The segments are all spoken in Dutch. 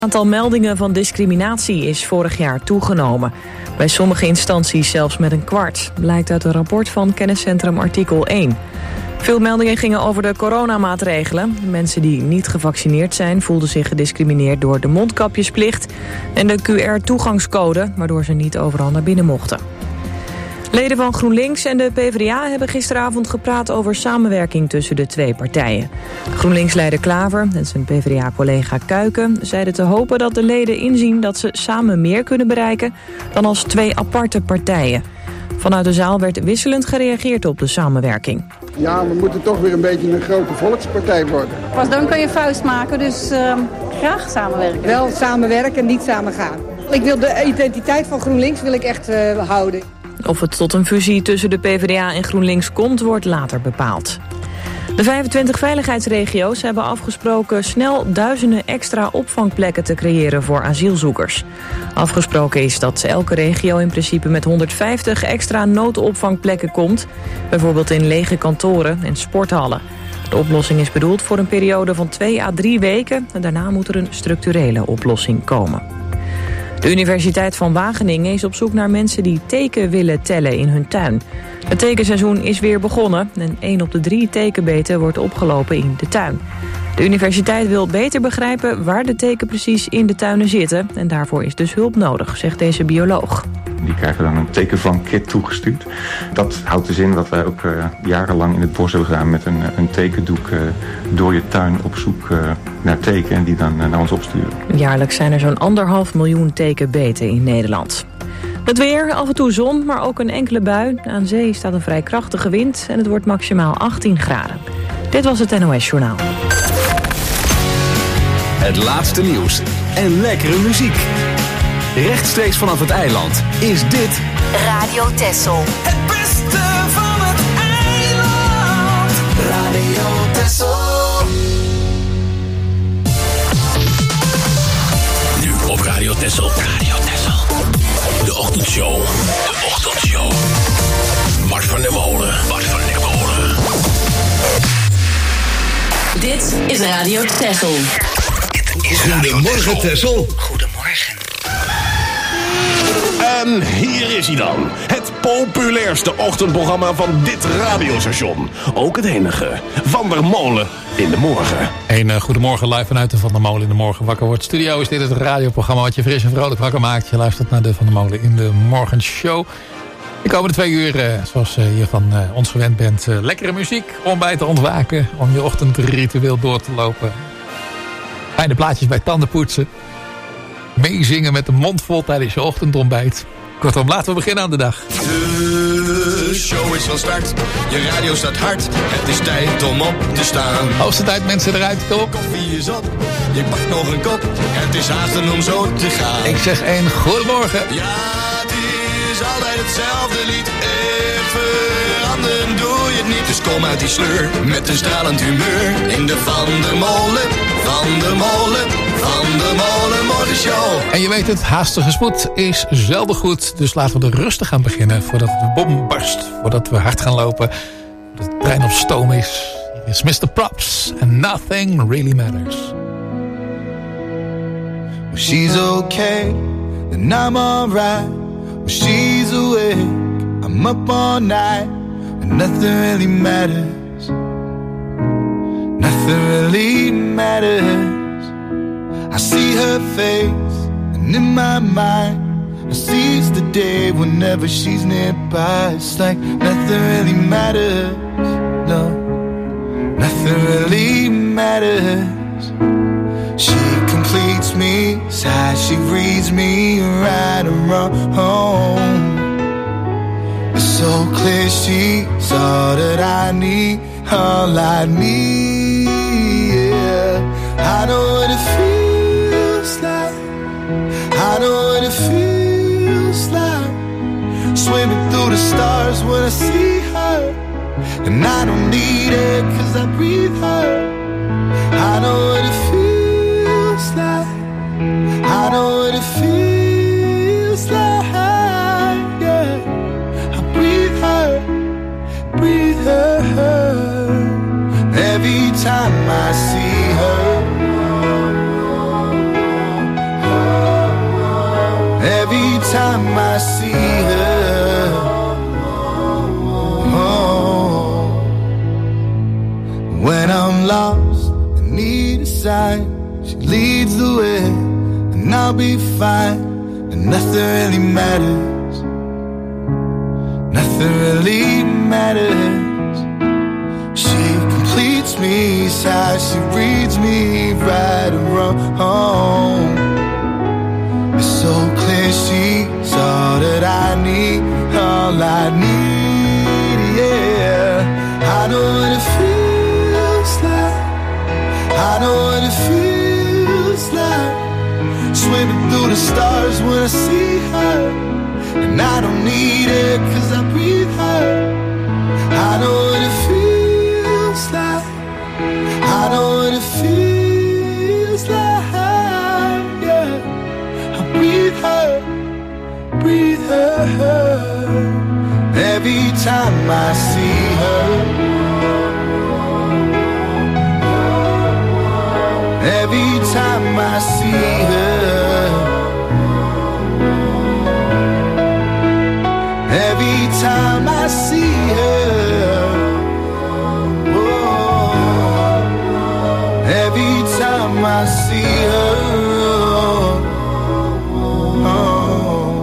Het aantal meldingen van discriminatie is vorig jaar toegenomen. Bij sommige instanties zelfs met 1/4, blijkt uit een rapport van kenniscentrum Artikel 1. Veel meldingen gingen over de coronamaatregelen. Mensen die niet gevaccineerd zijn voelden zich gediscrimineerd door de mondkapjesplicht en de QR-toegangscode, waardoor ze niet overal naar binnen mochten. Leden van GroenLinks en de PvdA hebben gisteravond gepraat over samenwerking tussen de twee partijen. GroenLinks-leider Klaver en zijn PvdA-collega Kuiken zeiden te hopen dat de leden inzien dat ze samen meer kunnen bereiken dan als twee aparte partijen. Vanuit de zaal werd wisselend gereageerd op de samenwerking. Ja, we moeten toch weer een beetje een grote volkspartij worden. Pas dan kan je vuist maken, dus graag samenwerken. Wel samenwerken, niet samen gaan. Ik wil de identiteit van GroenLinks echt houden. Of het tot een fusie tussen de PvdA en GroenLinks komt, wordt later bepaald. De 25 veiligheidsregio's hebben afgesproken snel duizenden extra opvangplekken te creëren voor asielzoekers. Afgesproken is dat elke regio in principe met 150 extra noodopvangplekken komt, bijvoorbeeld in lege kantoren en sporthallen. De oplossing is bedoeld voor een periode van 2 à 3 weken en daarna moet er een structurele oplossing komen. De Universiteit van Wageningen is op zoek naar mensen die teken willen tellen in hun tuin. Het tekenseizoen is weer begonnen en 1 op de 3 tekenbeten wordt opgelopen in de tuin. De universiteit wil beter begrijpen waar de teken precies in de tuinen zitten en daarvoor is dus hulp nodig, zegt deze bioloog. Die krijgen dan een tekenvangkit toegestuurd. Dat houdt dus in wat wij ook jarenlang in het bos hebben gedaan met een tekendoek door je tuin op zoek naar teken en die dan naar ons opsturen. Jaarlijks zijn er zo'n 1,5 miljoen tekenbeten in Nederland. Het weer, af en toe zon, maar ook een enkele bui. Aan zee staat een vrij krachtige wind en het wordt maximaal 18 graden. Dit was het NOS Journaal. Het laatste nieuws en lekkere muziek. Rechtstreeks vanaf het eiland is dit Radio Texel. Het beste van het eiland. Radio Texel. Nu op Radio Texel. Radio Texel. De ochtendshow. De ochtendshow. Mart van der Molen. Mart van der Molen. Dit is Radio Texel. Goedemorgen Texel. Goedemorgen. En hier is hij dan. Het populairste ochtendprogramma van dit radiostation. Ook het enige. Van der Molen in de morgen. Een goedemorgen live vanuit de Van der Molen in de morgen wakker wordt. Studio is dit het radioprogramma wat je fris en vrolijk wakker maakt. Je luistert naar de Van der Molen in de morgenshow. De komende 2 uur, zoals je van ons gewend bent, lekkere muziek om bij te ontwaken. Om je ochtendritueel door te lopen. Fijne plaatjes bij tandenpoetsen. Meezingen met de mond vol tijdens je ochtendontbijt. Kortom, laten we beginnen aan de dag. De show is van start. Je radio staat hard. Het is tijd om op te staan. Hoogste tijd mensen eruit, kom op. Koffie is op. Je pakt nog een kop. Het is haasten om zo te gaan. Ik zeg een goedemorgen. Ja, het is altijd hetzelfde lied. Veranderen doe je het niet. Dus kom uit die sleur met een stralend humeur. In de Van der Molen, Van der Molen, Van der Molen morgenshow. En je weet het, haastige spoed is zelden goed. Dus laten we er rustig aan beginnen voordat de bom barst. Voordat we hard gaan lopen. Dat de trein op stoom is. Hier is Mr. Props and Nothing Really Matters. When she's okay, then I'm alright. When she's awake, I'm up all night. And nothing really matters. Nothing really matters. I see her face, and in my mind I seize the day whenever she's nearby. It's like nothing really matters. No, nothing really matters. She completes me, sad, she reads me right and wrong. It's so clear she's all that I need, all I need, yeah. I know what it feels like, I know what it feels like. Swimming through the stars when I see her. And I don't need it cause I breathe her. I know what it feels like, I know what it feels like, yeah. I breathe her, breathe her. Every time I see her, time I see her. Oh, when I'm lost and need a sign, she leads the way, and I'll be fine, and nothing really matters. Nothing really matters. She completes me, how she reads me right and wrong. It's so clear she's all that I need, all I need, yeah. I know what it feels like, I know what it feels like, swimming through the stars when I see her, and I don't need it 'cause I breathe her. I know what it feels like, I know what it feels like, yeah. I breathe her, breathe her. Every time I see her, every time I see her, every time I see her, oh, every time I see her, oh.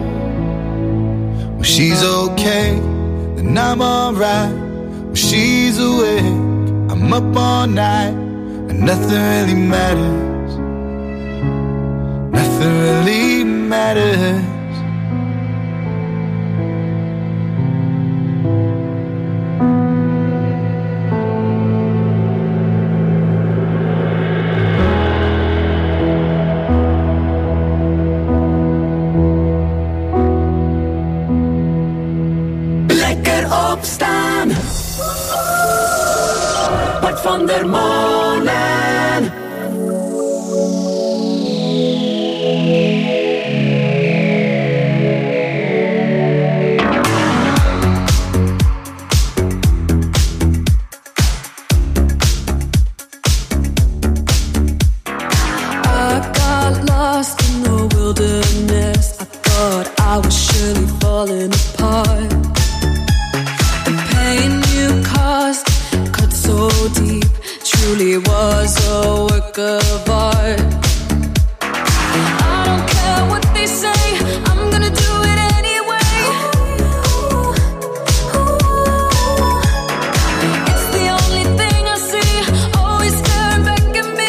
When she's okay, then I'm alright. When she's awake, I'm up all night, and nothing really matters. Nothing really matters. Opstaan. Bart van der Molen. I got lost in the wilderness. I thought I was surely falling apart. Deep, truly was a work of art. I don't care what they say, I'm gonna do it anyway. It's the only thing I see, always staring back at me.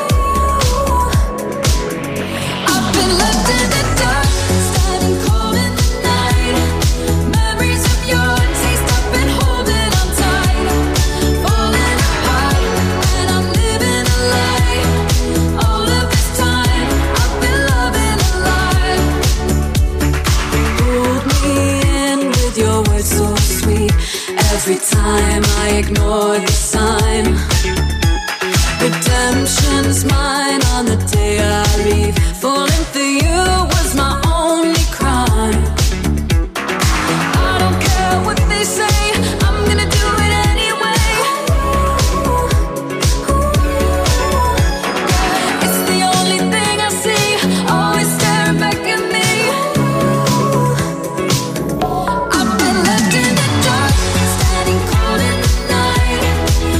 I've been left in the dark, standing cold in the night. Memories of your taste, I've been holding on tight. Falling apart, and I'm living a lie. All of this time, I've been loving a lie. Pulled me in with your words so sweet. Every time I ignore the sign. Redemption's mine on the day I leave. Falling for you was my only crime. I don't care what they say, I'm gonna do it anyway. It's the only thing I see, always staring back at me. I've been left in the dark, standing cold in the night.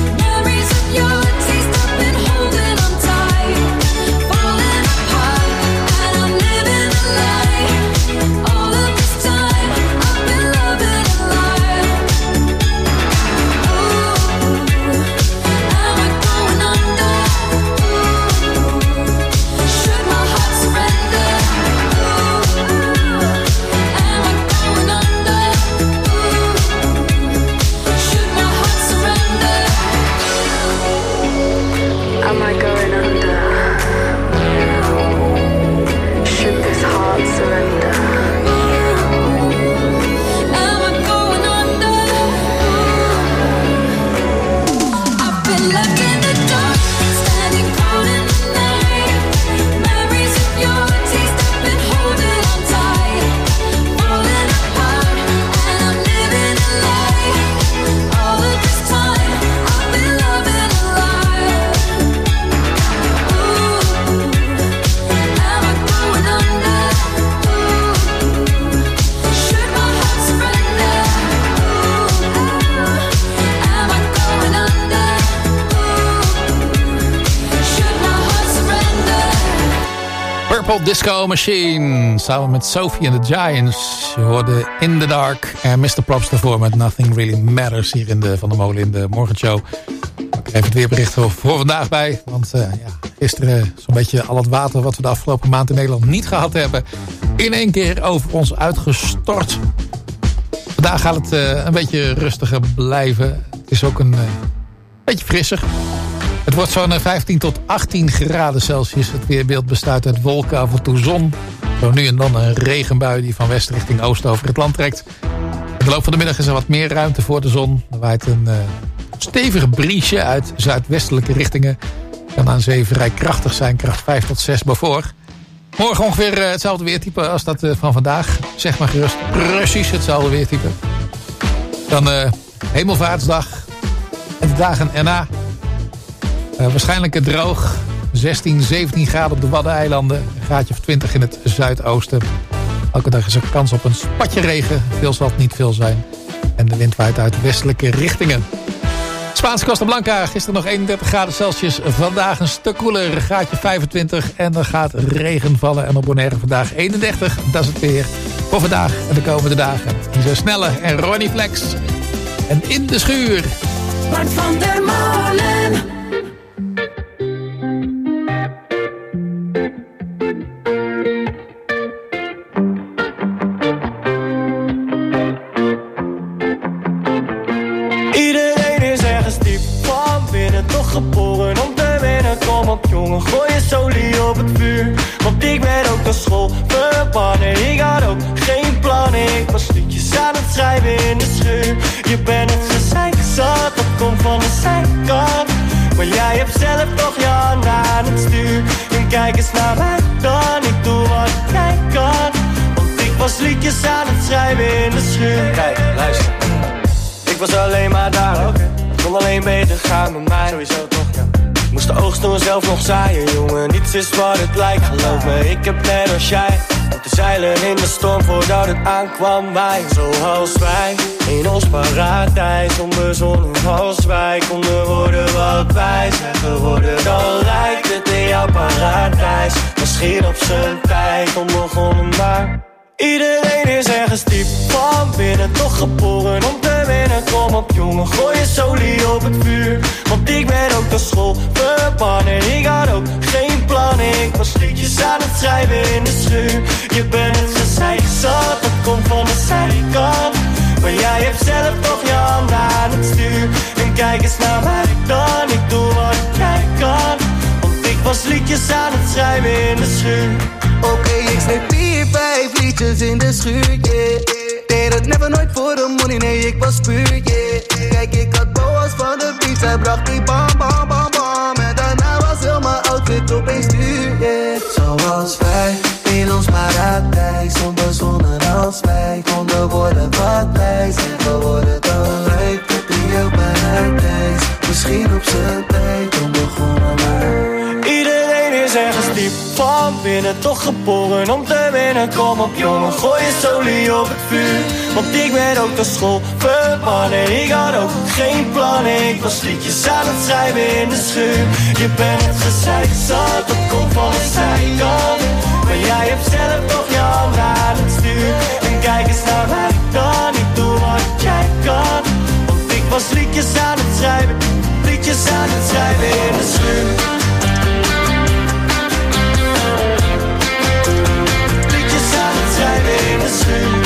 Purple Disco Machine. Samen met Sophie and the Giants. Je hoorde In the Dark. En Mr. Props daarvoor met Nothing Really Matters. Hier in de Van der Molen in de morgenshow. Ik even het weerbericht voor vandaag bij. Want gisteren zo'n beetje al het water wat we de afgelopen maand in Nederland niet gehad hebben. In één keer over ons uitgestort. Vandaag gaat het een beetje rustiger blijven. Het is ook een beetje frisser. Het wordt zo'n 15 tot 18 graden Celsius. Het weerbeeld bestaat uit wolken, af en toe zon. Zo nu en dan een regenbui die van west richting oost over het land trekt. In de loop van de middag is er wat meer ruimte voor de zon. Er waait een stevige briesje uit zuidwestelijke richtingen. Kan aan zee vrij krachtig zijn, kracht 5 tot 6 Beaufort. Morgen ongeveer hetzelfde weertype als dat van vandaag. Zeg maar gerust, precies hetzelfde weertype. Dan Hemelvaartsdag en de dagen erna. Waarschijnlijk droog. 16, 17 graden op de Waddeneilanden. Een graadje of 20 in het zuidoosten. Elke dag is er kans op een spatje regen. Veel zal het niet veel zijn. En de wind waait uit westelijke richtingen. Spaanse Costa Blanca. Gisteren nog 31 graden Celsius. Vandaag een stuk koeler. Graadje 25. En er gaat regen vallen. En op Bonaire vandaag 31. Dat is het weer voor vandaag en de komende dagen. Hier zijn Snelle en Ronnie Flex. En In de Schuur. Bart van der Molen. Geboren om te winnen, kom op jongen, gooi je solie op het vuur. Want ik ben ook naar school verbannen, ik had ook geen plannen. Ik was liedjes aan het schrijven in de schuur. Je bent het gezeik zat, dat komt van de zijkant. Maar jij hebt zelf toch je hand aan het stuur. En kijk eens naar mij dan, ik doe wat jij kan. Want ik was liedjes aan het schrijven in de schuur. Kijk, luister, ik was alleen maar daar, okay. Kon alleen beter gaan met mij. Sowieso toch, ja. Ik moest de oogst door zelf nog zaaien, jongen. Niets is wat het lijkt, geloof me. Ik heb net als jij moeten zeilen in de storm voordat het aankwam. Wij, zoals wij, in ons paradijs. Onbezonnen als wij konden worden wat wij zijn geworden. Dan lijkt het in jouw paradijs. Misschien op zijn tijd onbegonnen, maar iedereen is ergens diep van binnen, toch geboren om te winnen. Kom op jongen, gooi je solie op het vuur. Want ik ben ook naar school verbannen. Ik had ook geen plannen. Ik was liedjes aan het schrijven in de schuur. Je bent het gezeik zat, dat komt van de zijkant. Maar jij hebt zelf toch je hand aan het stuur. En kijk eens naar mij dan, ik doe wat jij kan. Want ik was liedjes aan het schrijven in de schuur. Oké, ik schreef 4, 5 liedjes in de schuur, yeah. Deed het never nooit voor de money, nee, ik was puur, yeah. Kijk, ik had Boas van de beat, zij bracht die bam, bam, bam, bam. En daarna was heel mijn outfit opeens duur, yeah. Zoals wij, in ons paradijs. Onbezonnen als wij konden worden wat wij zijn geworden. Dan lijkt het in jouw paradijs. Misschien op zijn tijd onbegonnen, maar iedereen is ergens diep van binnen, toch geboren om te winnen. Kom op jongen, gooi je solie op het vuur. Want ik ben ook naar school verbannen. Ik had ook geen plannen. Ik was liedjes aan het schrijven in de schuur. Je bent het gezeik zat, dat komt van de zijkant. Maar jij hebt zelf toch je hand aan het stuur. En kijk eens naar mij dan, ik doe wat jij kan. Want ik was liedjes aan het schrijven. Liedjes aan het schrijven in de schuur. In de schuur.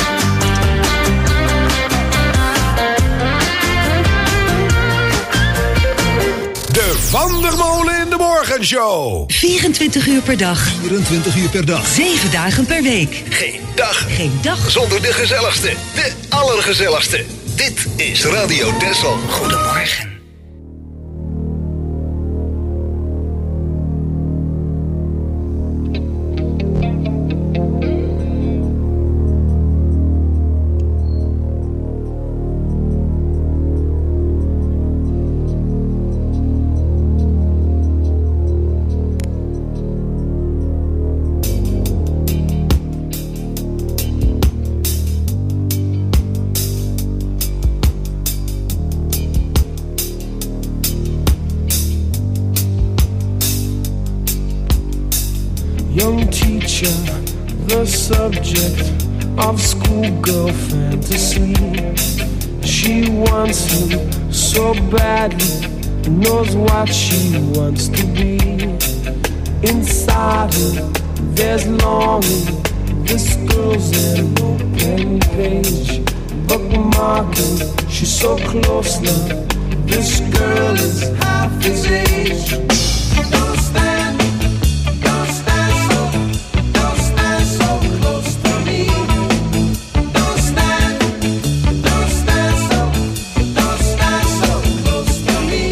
De Van der Molen in de Morgenshow. 24 uur per dag. 24 uur per dag. 7 dagen per week. Geen dag. Geen dag zonder de gezelligste. De allergezelligste. Dit is Radio Texel. Goedemorgen. young teacher, the subject of schoolgirl fantasy. She wants him so badly, knows what she wants to be. Inside her, there's longing. This girl's an open page, bookmarking. She's so close now. This girl is half his age. Don't stand so close to me. Don't stand so close to me.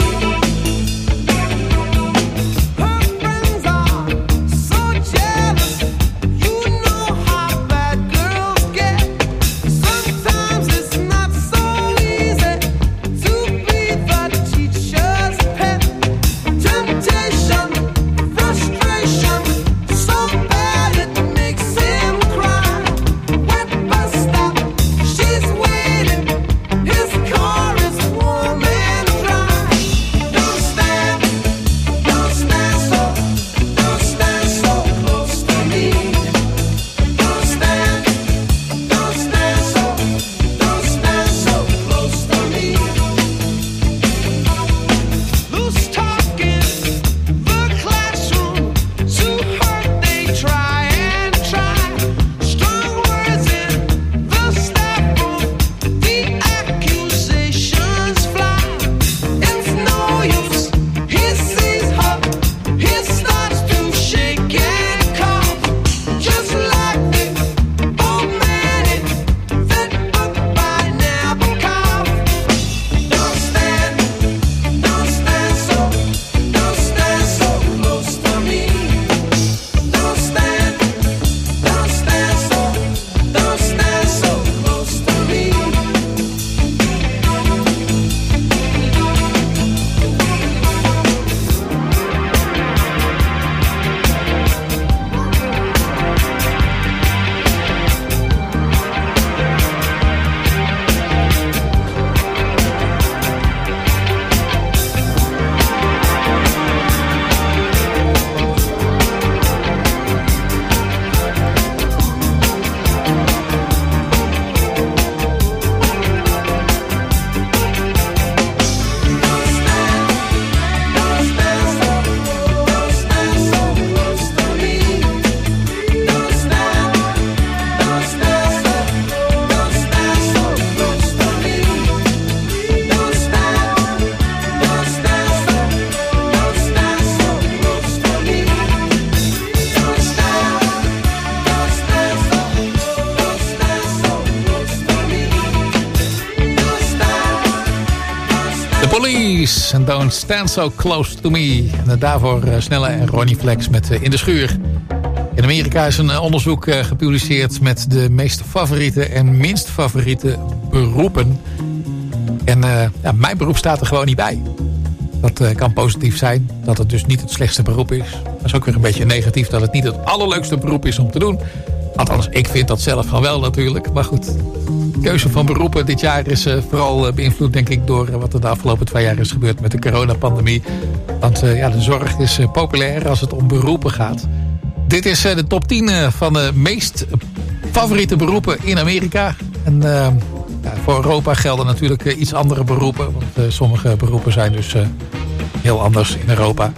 Her friends are so jealous. You know how bad girls get. Sometimes it's not so easy to be the teacher's pet. Temptation, frustration, so bad it makes him cry. Wet bus stop, she's waiting. His car is warm and dry. Don't stand so close to me. Don't stand so close to me. Loose talk in the classroom, to hurt they try and try. Strong words in the staff room, the accusations fly. It's no use, he sees her, he starts to shake and cough. Just like the old man in that book by Nabokov. Don't stand so close to me. Don't stand so close to me. The Police en Don't Stand So Close To Me. En daarvoor Snelle en Ronnie Flex met In de Schuur. In Amerika is een onderzoek gepubliceerd met de meest favoriete en minst favoriete beroepen. En mijn beroep staat er gewoon niet bij. Dat kan positief zijn, dat het dus niet het slechtste beroep is. Dat is ook weer een beetje negatief dat het niet het allerleukste beroep is om te doen. Althans, ik vind dat zelf van wel natuurlijk. Maar goed, de keuze van beroepen dit jaar is vooral beïnvloed denk ik door wat er de afgelopen 2 jaar is gebeurd met de coronapandemie. Want de zorg is populair als het om beroepen gaat. Dit is de top 10 van de meest favoriete beroepen in Amerika. En voor Europa gelden natuurlijk iets andere beroepen. Want sommige beroepen zijn dus heel anders in Europa.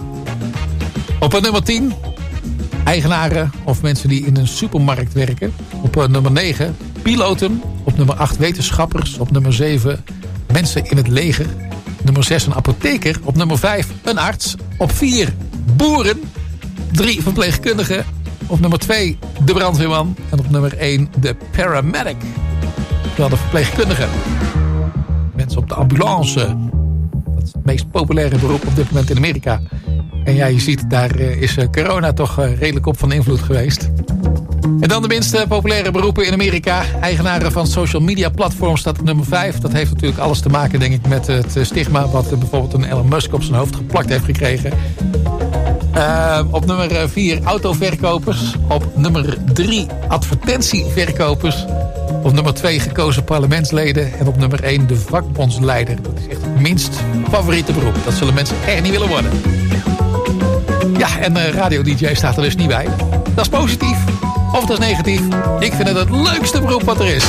Op nummer 10, eigenaren of mensen die in een supermarkt werken. Op nummer 9, piloten. Op nummer 8, wetenschappers. Op nummer 7, mensen in het leger. Nummer 6, een apotheker. Op nummer 5, een arts. Op 4, boeren. 3, verpleegkundigen. Op nummer 2, de brandweerman. En op nummer 1, de paramedic. Terwijl de verpleegkundige. Mensen op de ambulance. Dat is het meest populaire beroep op dit moment in Amerika. En ja, je ziet, daar is corona toch redelijk op van invloed geweest. En dan de minst populaire beroepen in Amerika. Eigenaren van social media platforms staat op nummer 5. Dat heeft natuurlijk alles te maken, denk ik, met het stigma wat bijvoorbeeld een Elon Musk op zijn hoofd geplakt heeft gekregen. Op nummer 4 autoverkopers. Op nummer 3 advertentieverkopers. Op nummer 2 gekozen parlementsleden. En op nummer 1 de vakbondsleider. Dat is echt het minst favoriete beroep. Dat zullen mensen echt niet willen worden. Ja, en radio-dj staat er dus niet bij. Dat is positief. Of dat is negatief. Ik vind het leukste beroep wat er is.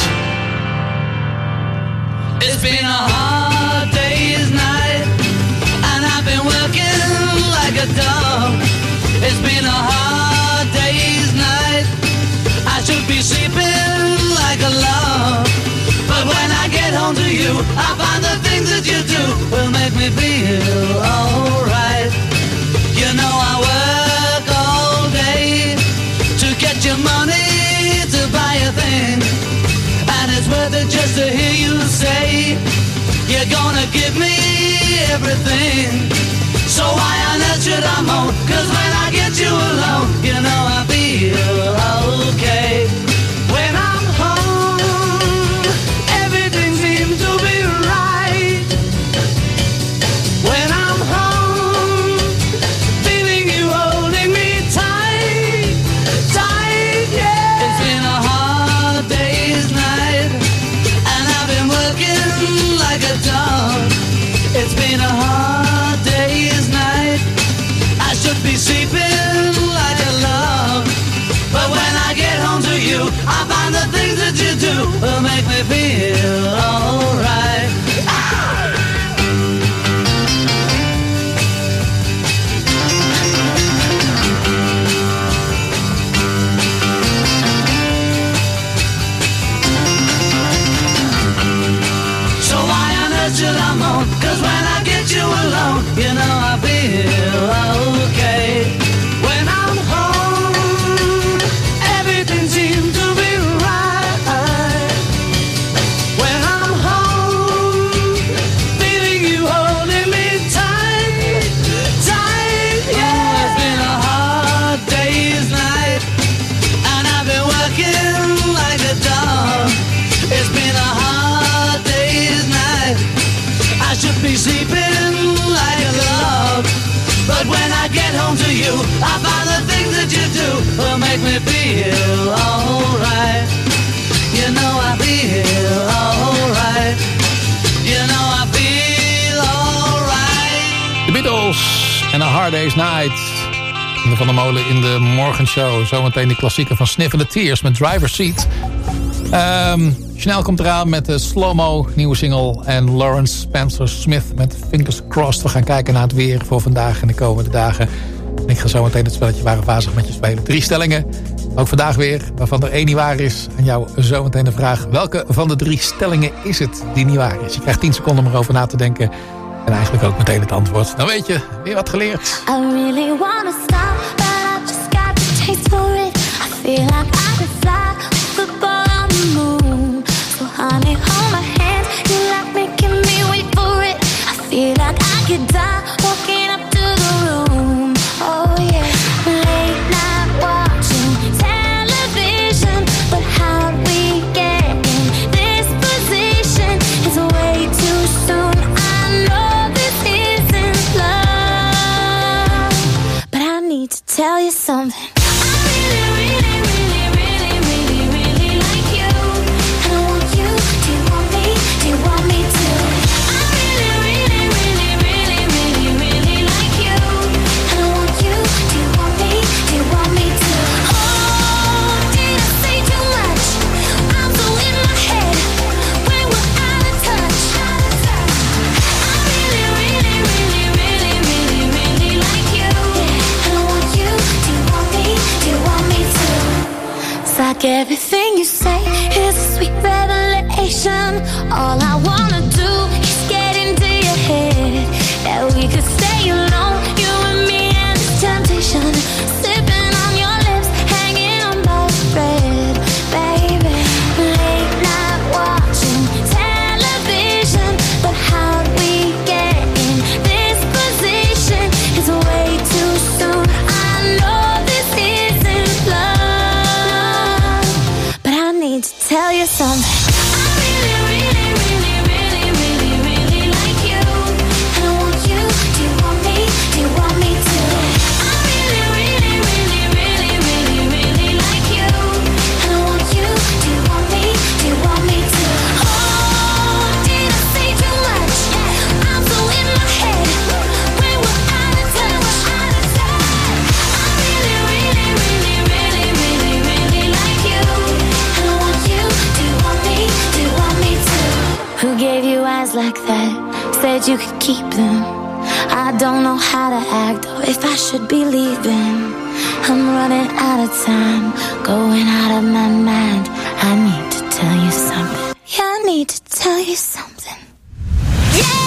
It's been a hard day's night, and I've been working like a dog. It's been a hard day's night, I should be sleeping like a log. But when I get home to you, I find the things that you do will make me feel alright. You know I work all day to get your money to buy a thing, and it's worth it just to hear you say you're gonna give me everything. So why on earth should I moan? 'Cause when I get you alone, you know I feel okay. When I'm home, everything seems to be right. When I'm home, feeling you holding me tight, tight, yeah. It's been a hard day's night, and I've been working like a dog. It's been a hard day's night, I should be sleeping like a log. But when I get home to you, I find the things that you do will make me feel alright. So why on earth should I moan? 'Cause when I get you alone, you know I feel okay. When I'm home, everything seems to be right. When I'm home, feeling you holding me tight, tight, yeah. It's been a hard day's night, and I've been working like a dog. It's been a hard day's night, I should be sleeping like a log. But when I get home to you, I find the things that you do will make me feel alright. You know I feel alright. You know I feel alright. De Beatles en A Hard Day's Night. De Van der Molen in de morgenshow. Zometeen de klassieker van Sniff and the Tears met Driver's Seat. Chanel komt eraan met de Slow-Mo, nieuwe single. En Lawrence Spencer Smith met Fingers Crossed. We gaan kijken naar het weer voor vandaag en de komende dagen. En ik ga zo meteen het spelletje Ware Vazig met je spelen. 3 stellingen, ook vandaag weer, waarvan er 1 niet waar is. En jou zometeen de vraag, welke van de 3 stellingen is het die niet waar is? Je krijgt 10 seconden om erover na te denken. En eigenlijk ook meteen het antwoord. Dan weet je, weer wat geleerd. I really wanna stop, but I just got the taste for it. I feel like I could fly the ball on the moon. So honey, hold my hand, you like making me wait for it. I feel like I could die walking up to the room. Oh yeah, late night watching television, but how'd we get in this position? It's way too soon. I know this isn't love, but I need to tell you something. Like everything you say is a sweet revelation. All I wanna do is get into your head. That we could stay alone, you and me and this temptation. Sipping on your lips, hanging on by a thread. Baby, late night watching television, but how'd we get in this position? It's way too soon. I know this isn't love, but I need to tell you something. I really, really, really, really, really, really like you. And I want you. Do you want me? Do you want me to? I really, really, really, really, really, really like you. And I want you. Do you want me? Do you want me to? Oh, did I say too much? I'm so in my head. When we're out of touch. eyes like that, said you could keep them. I don't know how to act or if I should be leaving. I'm running out of time, going out of my mind. I need to tell you something. Yeah, I need to tell you something. Yeah!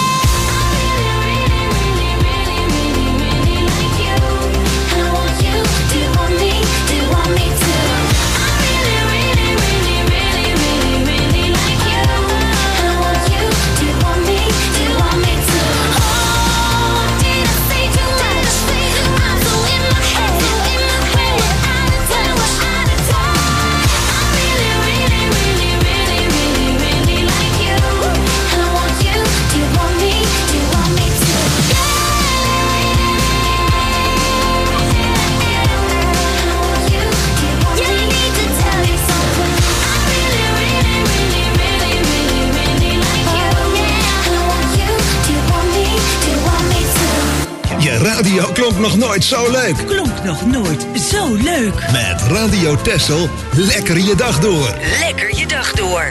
Je radio klonk nog nooit zo leuk. Klonk nog nooit zo leuk. Met Radio Texel, lekker je dag door. Lekker je dag door.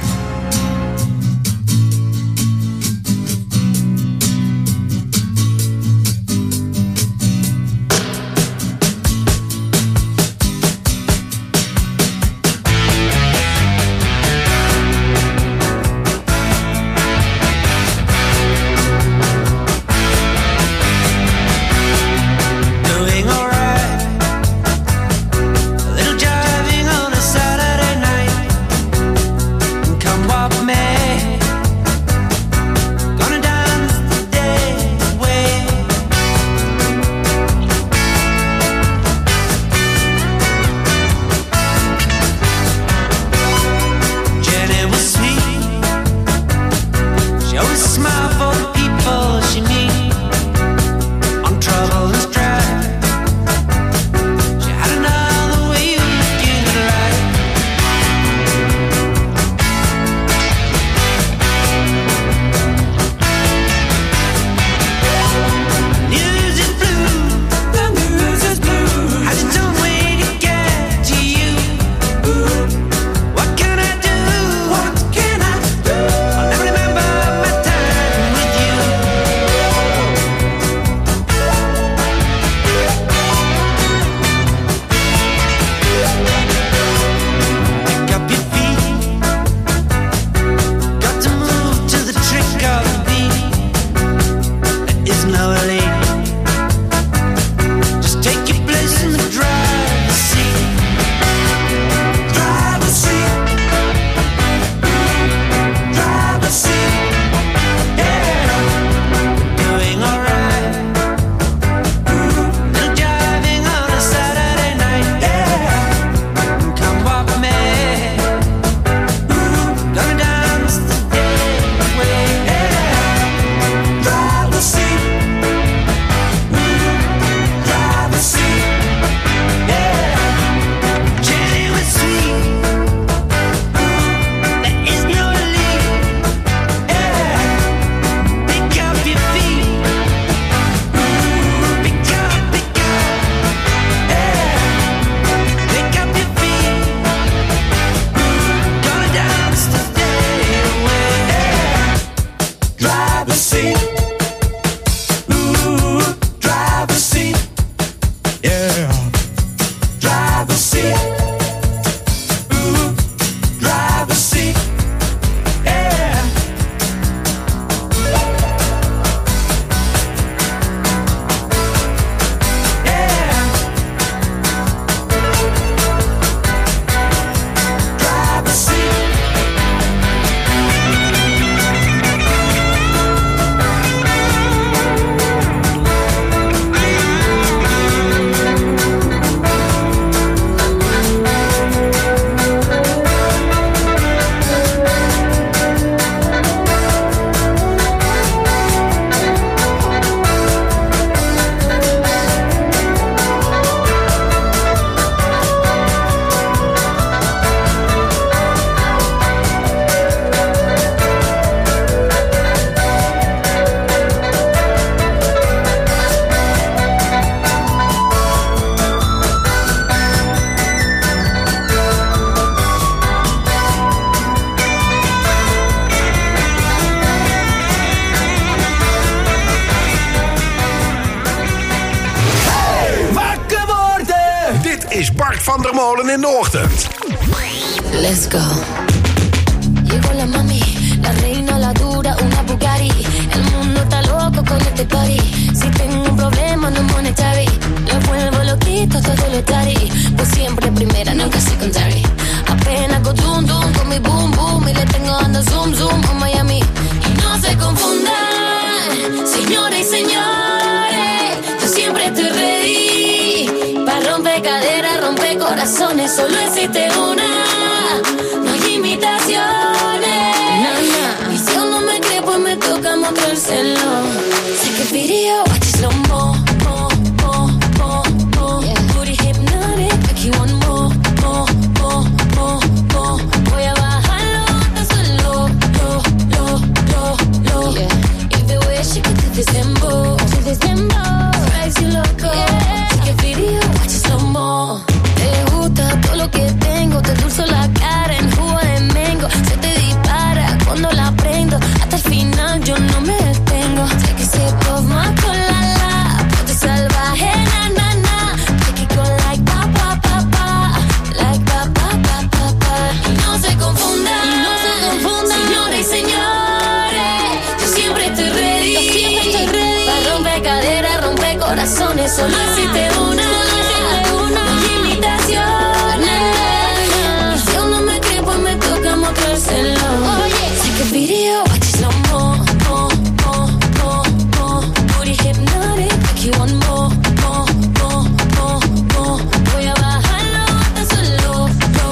in de ochtend. Let's go. Llegó la mami, la reina, la dura, una Bugatti. El mundo está loco con este party. Si tengo un problema no monetary, lo vuelvo loquito, todo lo tari. Pues siempre primera, nunca secondary. Apenas go dum dum con mi boom boom y le tengo dando zoom zoom a Miami. Y no se confundan, señores y señores, yo siempre estoy ready. Pa' romper caderas, romper corazones, solo existe una. No hay imitaciones. Y si aún no me cree, pues me toca mostrárselo. Take a video, watch it slow mo, mo, mo, mo, mo. Booty hypnotic, make you want more, more, more, more, more. Voy a bajarlo hasta solo, lo, lo. If the way she could do this dembow, drives you loco. Take a video, watch it slow mo. Te gusta todo lo que tengo, te dulzo la cara en jugo de mango. Se te dispara cuando la prendo, hasta el final yo no me detengo. Take a sip of my colada, ponte salvaje, na na na. Take it go like pa pa pa pa, like pa pa pa pa pa. Y no se confundan, señores y señores, yo siempre estoy ready. Pa' romper caderas, romper corazones, solo existe una. No hay imitaciones. Y si aún no me cree, pues me toca mostrárselo. Take a video, watch it slow mo, mo, mo, mo, mo. Booty hypnotic, make you want more, more, more, more, more. Voy a bajarlo hasta solo,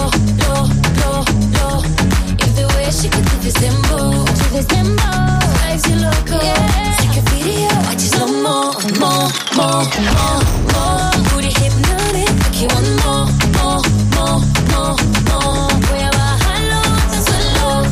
lo. If the way she could do this dembow, drives you loco. Take a video, watch it slow mo, mo, mo, mo, mo. Booty hypnotic, make you want more, more, more, more, more. Voy a bajarlo hasta solo,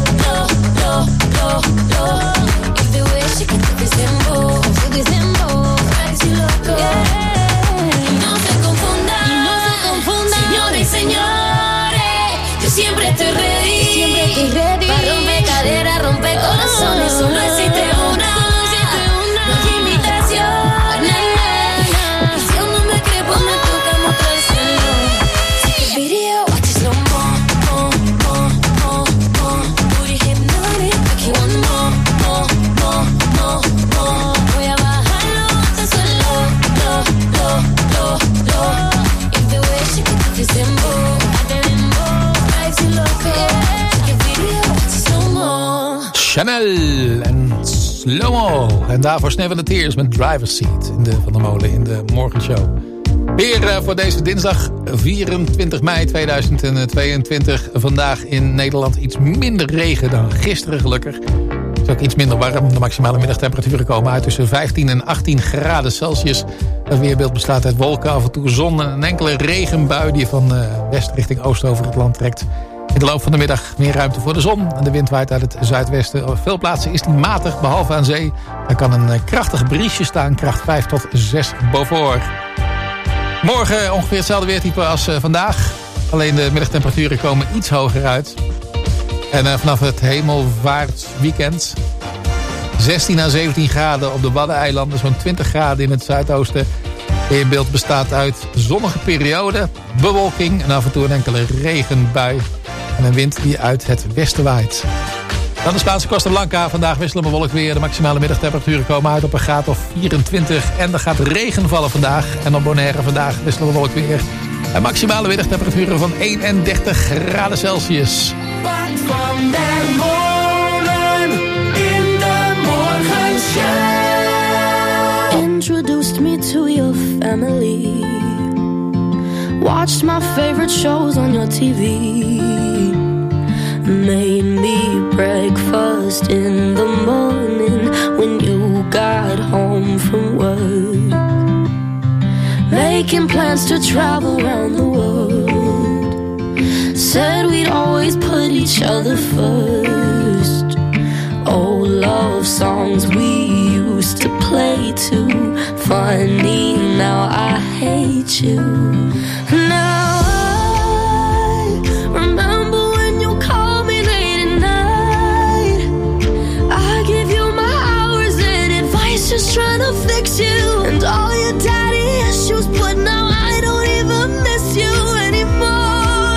lo. If the way she could do this dembow, drives you loco. Y no se confundan, señores y señores, yo siempre estoy ready. Pa' romper caderas, romper corazones, solo existe una. No hay imitaciones. Y si aún no me cree, pues me toca mostrárselo. Take a video, watch it slow mo, mo, mo, mo, mo. Booty hypnotic, make you want more, more, more, more, more. Voy a bajarlo hasta solo, lo. If the way she could do this dembow, drives you loco. Take a video, watch it slow mo. Chanel en Slow-Mo. En daarvoor Sneeuw van de Tears met Driver's Seat in de Van der Molen in de morgenshow. Weer voor deze dinsdag 24 mei 2022. Vandaag in Nederland iets minder regen dan gisteren gelukkig. Het is ook iets minder warm. De maximale middagtemperaturen komen uit tussen 15 en 18 graden Celsius. Het weerbeeld bestaat uit wolken, af en toe zon en een enkele regenbui die van west richting oost over het land trekt. In de loop van de middag meer ruimte voor de zon. En de wind waait uit het zuidwesten. Op veel plaatsen is die matig, behalve aan zee. Er kan een krachtig briesje staan, kracht 5 tot 6 Beaufort. Morgen ongeveer hetzelfde weertype als vandaag. Alleen de middagtemperaturen komen iets hoger uit. En vanaf het hemelvaartsweekend 16 à 17 graden op de Waddeneilanden. Zo'n 20 graden in het zuidoosten. Weerbeeld bestaat uit zonnige perioden, bewolking en af en toe een enkele regenbui. En een wind die uit het westen waait. Dan de Spaanse Costa Blanca. Vandaag wisselen bewolkt weer. De maximale middagtemperaturen komen uit op een graad of 24. En er gaat regen vallen vandaag. En op Bonaire vandaag wisselen bewolkt weer. En maximale middagtemperaturen van 31 graden Celsius. Van der Molen in de morgenshow. Introduced me to your family. Watched my favorite shows on your TV. Made me breakfast in the morning when you got home from work. Making plans to travel around the world. Said we'd always put each other first. Old love songs we used to play too. Funny, now I hate you. Now I remember when you called me late at night. I give you my hours and advice, just trying to fix you. And all your daddy issues, but now I don't even miss you anymore.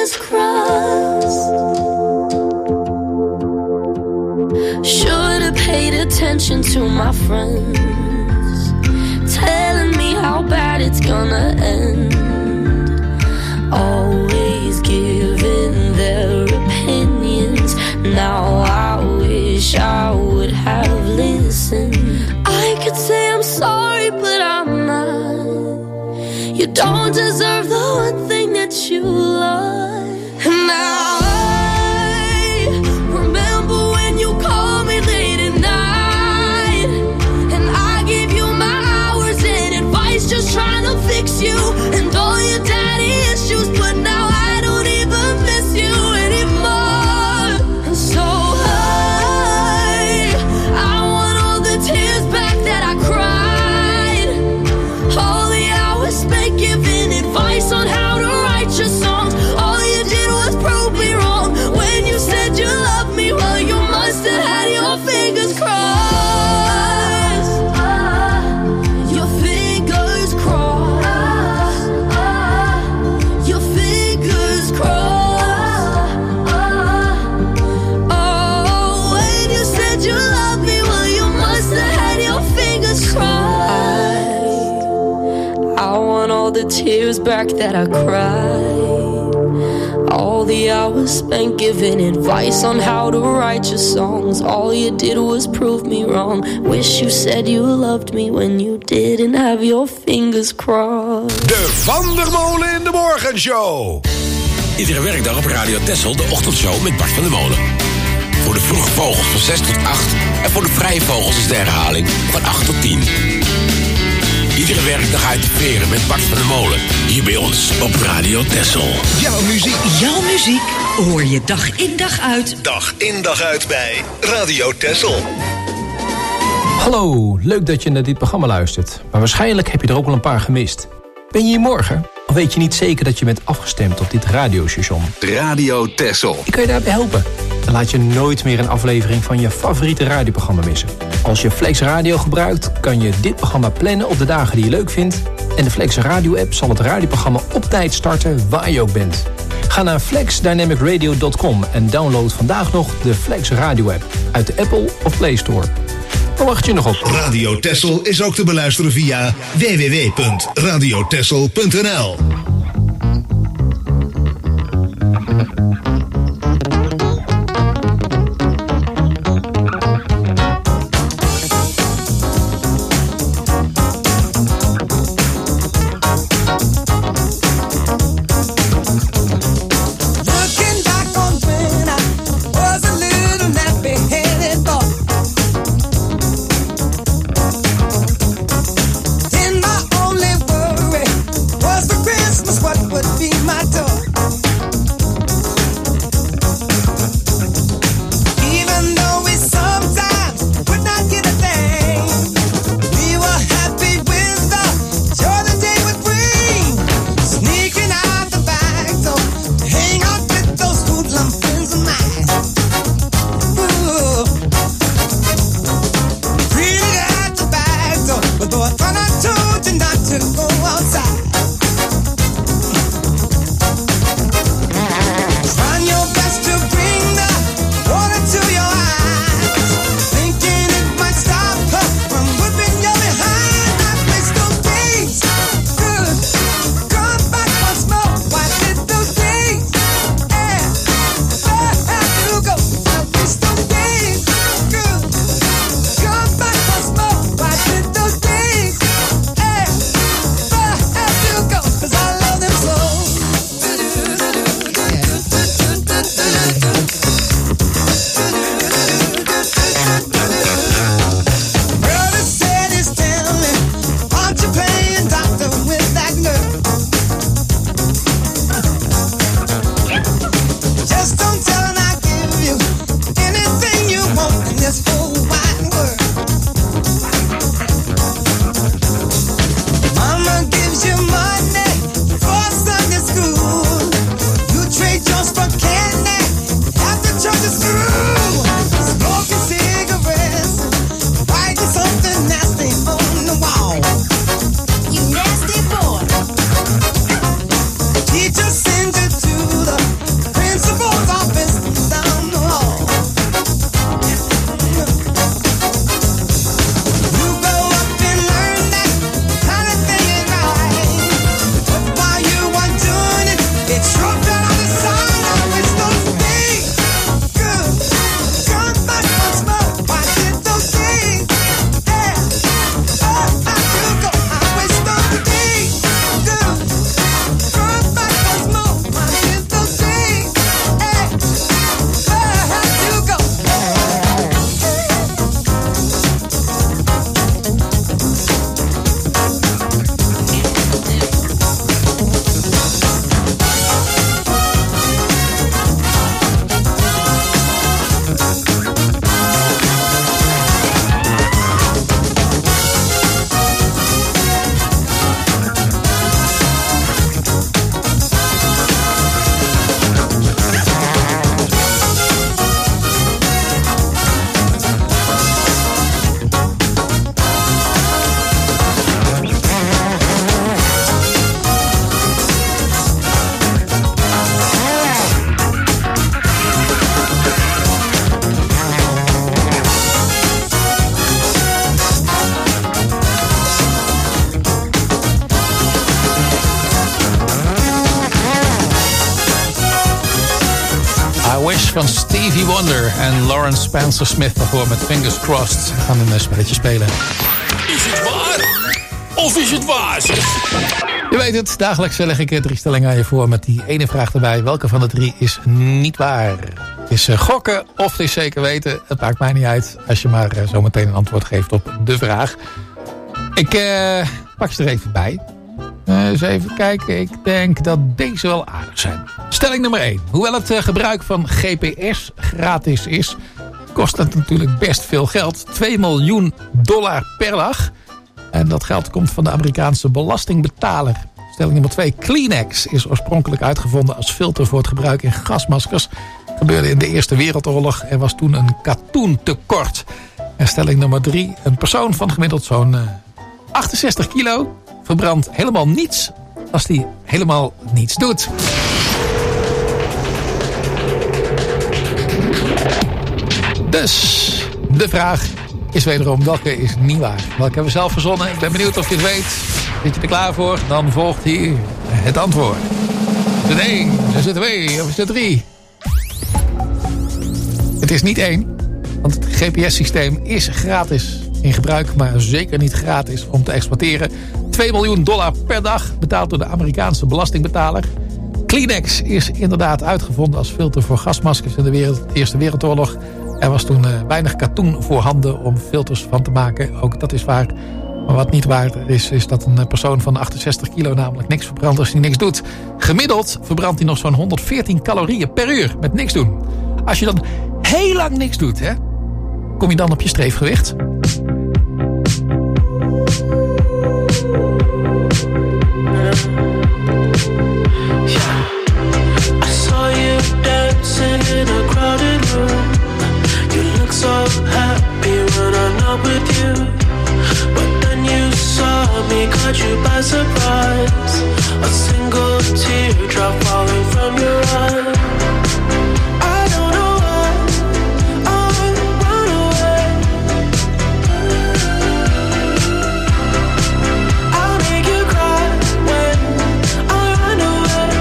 fingers crossed. Should've paid attention to my friends, telling me how bad it's gonna end. Always giving their opinions. Now I wish I would have listened. I could say I'm sorry, but I'm not. You don't deserve the one thing that you love. And now I remember when you called me late at night, and I gave you my hours and advice, just trying to fix you and all your daddy issues. But now I don't even miss you anymore. And so I want all the tears back that I cried, all the hours spent giving advice on how to write your songs. All you did was prove me wrong when you said you loved me. Well, you must have had your fingers crossed. Your fingers crossed. Your fingers crossed. Oh, when you said you loved me, well, you must have had your fingers crossed. I want all the tears back that I cried, all the hours spent giving advice on how to write your songs. All you did was prove me wrong. Wish you said you loved me when you didn't have your fingers crossed. De Van der Molen in de Morgenshow. Iedere werkdag op Radio Texel de ochtendshow met Bart van der Molen. Voor de vroege vogels van 6 tot 8 en voor de vrije vogels is de herhaling van 8 tot 10. Iedere werkdag uit de veren met Bart van der Molen. Hier bij ons op Radio Texel. Jouw muziek. Jouw muziek hoor je dag in dag uit. Dag in dag uit bij Radio Texel. Hallo, leuk dat je naar dit programma luistert. Maar waarschijnlijk heb je er ook wel een paar gemist. Ben je hier morgen? Of weet je niet zeker dat je bent afgestemd op dit radiostation? Radio Texel. Ik kan je daarbij helpen. Dan laat je nooit meer een aflevering van je favoriete radioprogramma missen. Als je Flex Radio gebruikt, kan je dit programma plannen op de dagen die je leuk vindt. En de Flex Radio app zal het radioprogramma op tijd starten waar je ook bent. Ga naar flexdynamicradio.com en download vandaag nog de Flex Radio app uit de Apple of Play Store. Waar wacht je nog op? Radio Texel is ook te beluisteren via www.radiotexel.nl. What would be my door? Wish van Stevie Wonder en Lawrence Spencer Smith daarvoor met Fingers Crossed. We gaan een spelletje spelen. Is het waar? Of is het waar, zeg? Je weet het, dagelijks leg ik 3 stellingen aan je voor met die ene vraag erbij. Welke van de 3 is niet waar? Het is gokken of het is zeker weten. Het maakt mij niet uit als je maar zo meteen een antwoord geeft op de vraag. Ik pak ze er even bij. Eens even kijken. Ik denk dat deze wel aardig zijn. Stelling nummer 1. Hoewel het gebruik van GPS gratis is, kost het natuurlijk best veel geld. $2 miljoen per dag. En dat geld komt van de Amerikaanse belastingbetaler. Stelling nummer 2. Kleenex is oorspronkelijk uitgevonden als filter voor het gebruik in gasmaskers. Gebeurde in de Eerste Wereldoorlog. Er was toen een katoentekort. En stelling nummer 3. Een persoon van gemiddeld zo'n 68 kilo verbrandt helemaal niets als hij helemaal niets doet. Dus de vraag is wederom, welke is niet waar? Welke hebben we zelf verzonnen? Ik ben benieuwd of je het weet. Zit je er klaar voor? Dan volgt hier het antwoord. Is het 1? Is het 2? Of is het 3? Het is niet 1. Want het GPS-systeem is gratis in gebruik, maar zeker niet gratis om te exploiteren. $2 miljoen per dag, betaald door de Amerikaanse belastingbetaler. Kleenex is inderdaad uitgevonden als filter voor gasmaskers in de Eerste Wereldoorlog. Er was toen weinig katoen voorhanden om filters van te maken. Ook dat is waar. Maar wat niet waar is dat een persoon van 68 kilo namelijk niks verbrandt als hij niks doet. Gemiddeld verbrandt hij nog zo'n 114 calorieën per uur met niks doen. Als je dan heel lang niks doet, hè, kom je dan op je streefgewicht? So happy when I'm not with you, but then you saw me, caught you by surprise. A single teardrop falling from your eye. I don't know why I run away. I'll make you cry when I run away.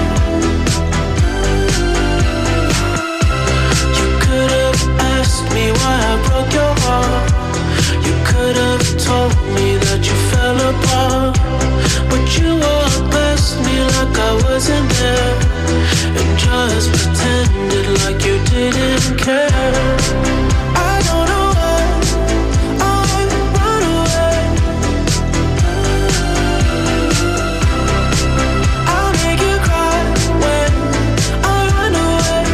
You could have asked me why I broke your heart. You could have told me that you fell apart, but you walked past me like I wasn't there, and just pretended like you didn't care. I don't know why I run away. I'll make you cry when I run away.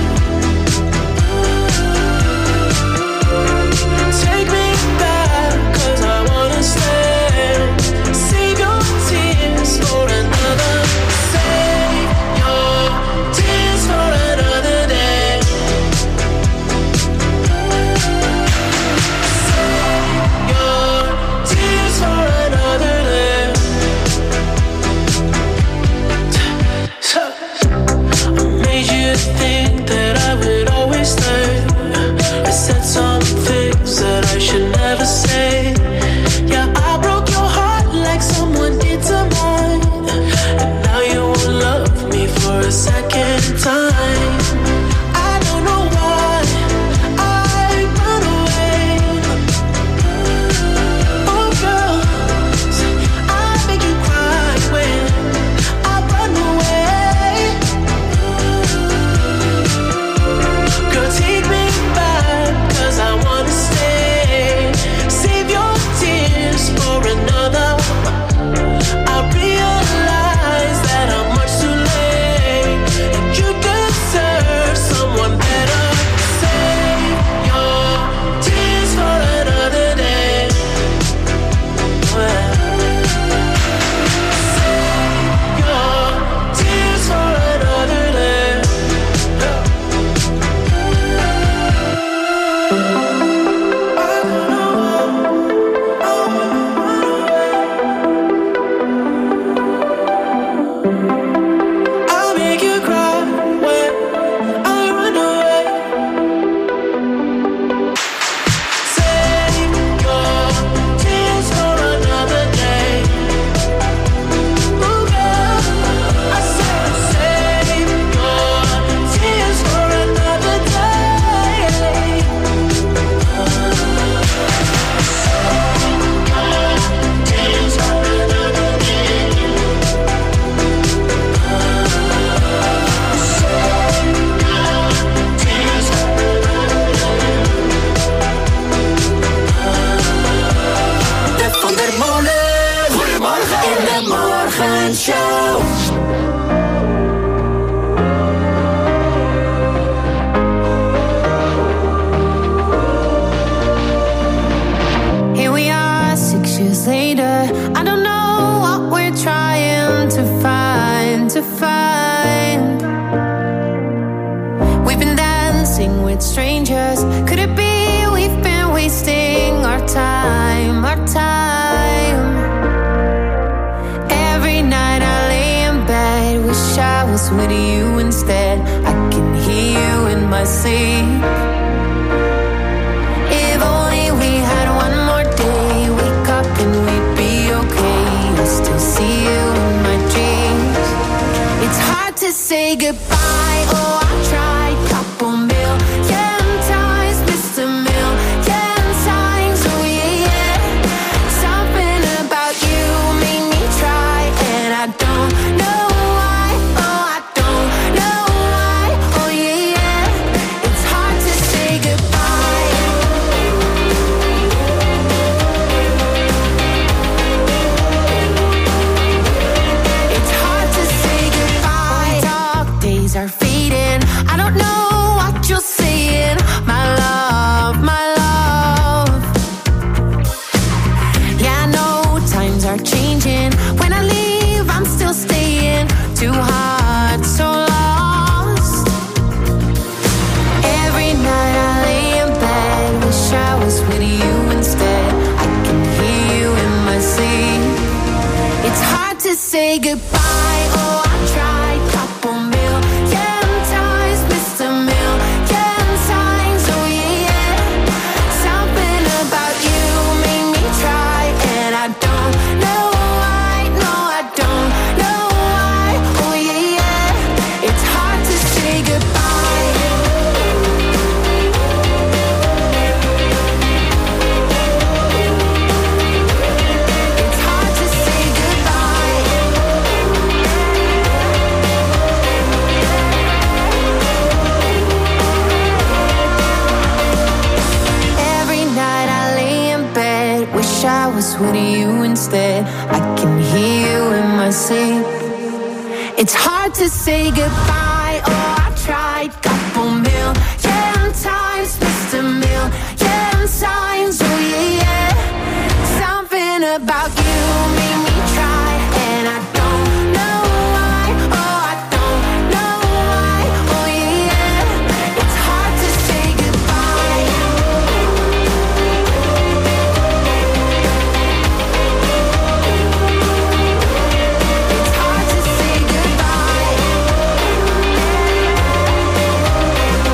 Take me back, 'cause I wanna stay. Save your tears for another. Save your tears for another day. Save your tears for another day. So, I made you think that I would always stay. I said some things that I should never say. Yeah, I broke your heart like someone did to mine, and now you won't love me for a second time. I don't know why I run away. Oh girls, I make you cry when I run away. Girl, take me back, 'cause I wanna stay. Save your tears for another. I realize that I'm much too late, and you deserve was with you instead. I can hear you in my sleep. If only we had one more day, wake up and we'd be okay. I still see you in my dreams. It's hard to say goodbye. Oh, I tried couple million times, missed a million times. Oh yeah, yeah. Something about you made me try, and I don't know why. Oh, I don't know why. Oh yeah, yeah. It's hard to say goodbye. It's hard to say goodbye. Dark days are fading. I don't know what you're saying. My love, my love. Yeah, I know times are changing. When I leave, I'm still staying. Too hard, so lost. Every night I lay in bed, wish I was with you instead. I can hear you in my sleep. It's hard to say goodbye. Oh, I tried couple million times, missed a million times. Oh yeah, yeah. Something about you made me try, and I don't know why. No, I don't know why. Oh yeah, yeah. It's hard to say goodbye. It's hard to say goodbye. Every night I lay in bed, wish I was with you instead. I can hear you in my sleep. It's hard to say goodbye. Oh, I tried couple million times, missed a million times. Oh yeah, yeah. Something about you made me try, and I don't know why. Oh, I don't know why. Oh yeah, yeah. It's hard to say goodbye. It's hard to say goodbye.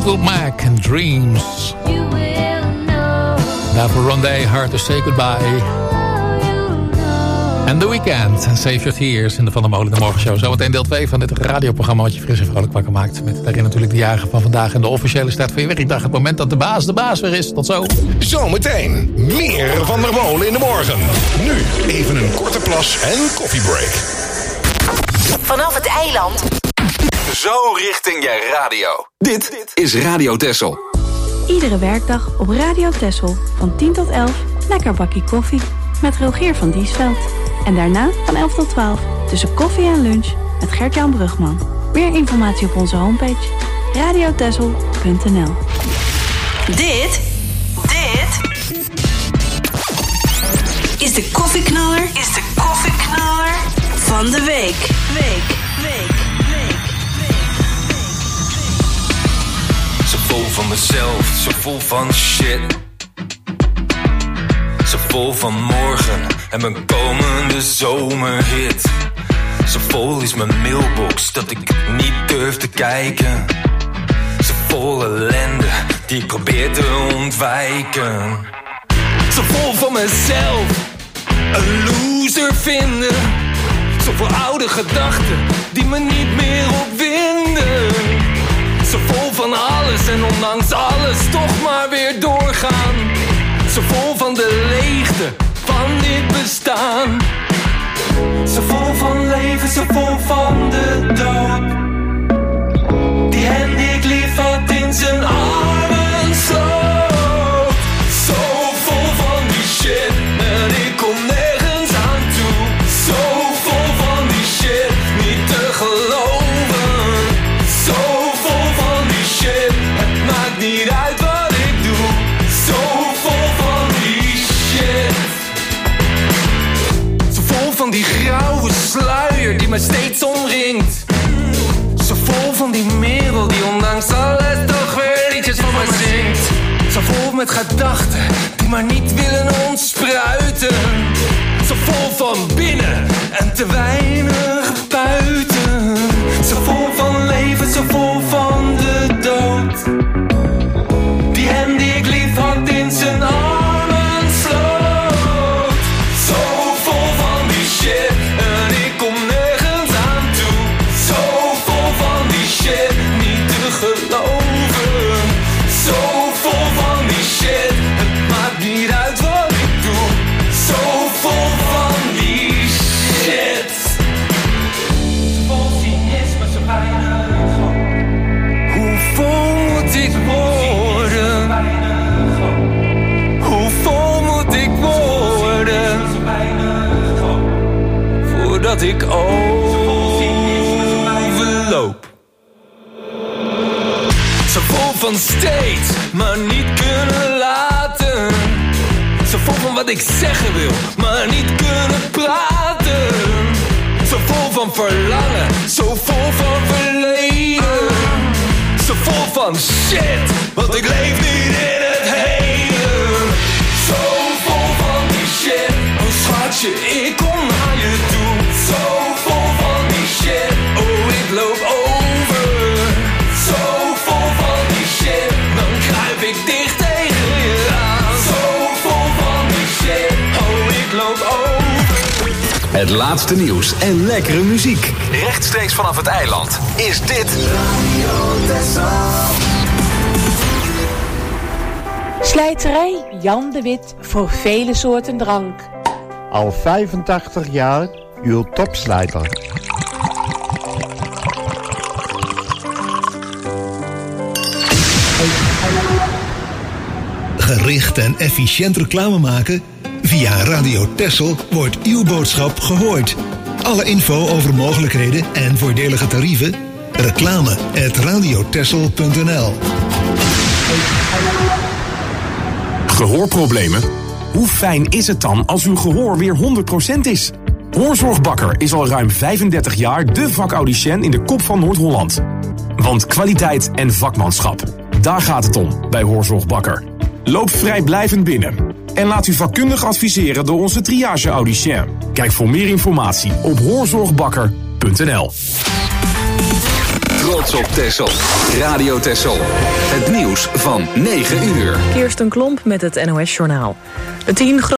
Fleetwood Mac en Dreams. Daarvoor Rondé, Hard to Say Goodbye. En The Weeknd, Save Your Tears in de Van der Molen de Morgenshow. Zometeen deel 2 van dit radioprogramma wat je fris en vrolijk wakker maakt. Met daarin natuurlijk de jager van vandaag en de officiële start van je werkdag. Het moment dat de baas weer is. Tot zo. Zometeen meer Van der Molen in de morgen. Nu even een korte plas en koffiebreak. Vanaf het eiland. Zo richting je radio. Dit is Radio Texel. Iedere werkdag op Radio Texel van 10 tot 11 lekker bakkie koffie met Rogier van Diesveld. En daarna van 11 tot 12 tussen koffie en lunch met Gert-Jan Brugman. Meer informatie op onze homepage radiotexel.nl. Dit is de koffieknaller van de week. Zo vol van mezelf, zo vol van shit. Zo vol van morgen en mijn komende zomerhit. Zo vol is mijn mailbox dat ik niet durf te kijken. Zo vol ellende die ik probeer te ontwijken. Zo vol van mezelf, een loser vinden. Zo vol oude gedachten die me niet meer opwinden. Zo vol van alles en ondanks alles toch maar weer doorgaan. Zo vol van de leegte van dit bestaan. Zo vol van leven, zo vol van de dood. Die hen die ik lief had in zijn armen sloot. Zo vol van die shit en ik kom nergens aan toe. Zo vol van die shit, niet te geloven. Zo vol van die shit, het maakt niet uit wat ik doe. Zo vol van die shit. Zo vol van die grauwe sluier die me steeds omringt. Zo vol van die merel die ondanks alles toch weer liedjes van me zingt. Zo vol met gedachten die maar niet willen ontspruiten. Zo vol van binnen en te weinig buiten. Zo vol van leven, zo vol van de dood. Die hem die ik lief had in zijn armen sloot. Zo vol van die shit en ik kom nergens aan toe. Zo vol van die shit, niet te geloven. Zo vol van die shit, het maakt niet uit wat ik doe. Zo vol van die shit. Vol cynisme, zo weinig hoop. Hoe vol moet ik worden? Hoe vol moet ik worden? Voordat ik overloop. Zo vol van steeds, maar niet kunnen laten. Zo vol van wat ik zeggen wil, maar niet kunnen praten. Zo vol van verlangen, zo vol van verleden. Zo vol van shit, want ik leef niet in het heden. Zo vol van die shit, oh schatje, ik kom naar je toe. Zo vol van die shit, oh ik loop over. Zo vol van die shit, dan kruip ik dicht tegen je aan. Zo vol van die shit, oh ik loop over. Het laatste nieuws en lekkere muziek. Rechtstreeks vanaf het eiland is dit Radio Texel. Slijterij Jan de Wit voor vele soorten drank. Al 85 jaar uw topslijter. Gericht en efficiënt reclame maken? Via Radio Texel wordt uw boodschap gehoord. Alle info over mogelijkheden en voordelige tarieven? reclame@radiotexel.nl. Gehoorproblemen? Hoe fijn is het dan als uw gehoor weer 100% is? Hoorzorg Bakker is al ruim 35 jaar de vakaudicien in de kop van Noord-Holland. Want kwaliteit en vakmanschap, daar gaat het om bij Hoorzorg Bakker. Loop vrijblijvend binnen en laat u vakkundig adviseren door onze triage-audicien. Kijk voor meer informatie op hoorzorgbakker.nl. Trots op Texel. Radio Texel. Het nieuws van 9 uur. Kirsten Klomp met het NOS-journaal. De 10